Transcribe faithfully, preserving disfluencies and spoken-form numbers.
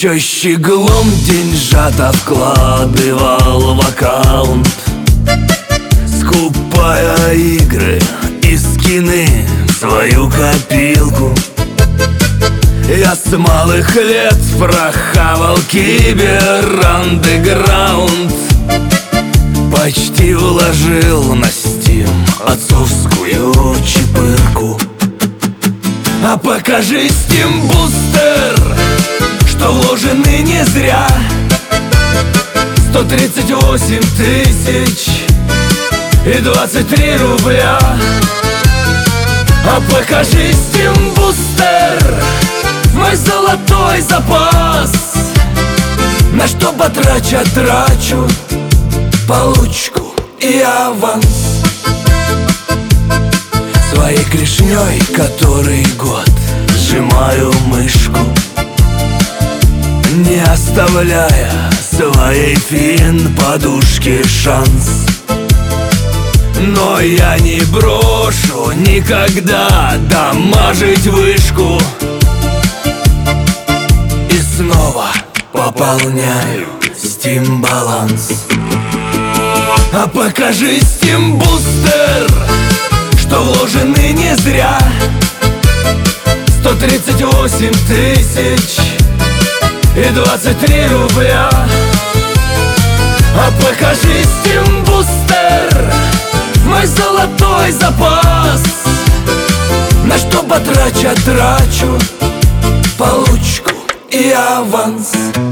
Еще щеглом деньжата вкладывал в аккаунт, скупая игры и скины в свою копилку. Я с малых лет прохавал кибер-андеграунд, почти вложил на стим отцовскую чипырку. А покажи стим-бустер, что вложены не зря. Сто тридцать восемь тысяч и двадцать три рубля. А покажи стим-бустер, мой золотой запас, на что потрачу, трачу получку и аванс. Своей клешней который год сжимаю мышку, не оставляя своей фин-подушке шанс. Но я не брошу никогда дамажить вышку, и снова пополняю стим-баланс. А покажи стим-бустер, что вложены не зря. Сто тридцать восемь тысяч и двадцать три рубля. А покажи стим-бустер, мой золотой запас, на что потрачу, трачу получку и аванс.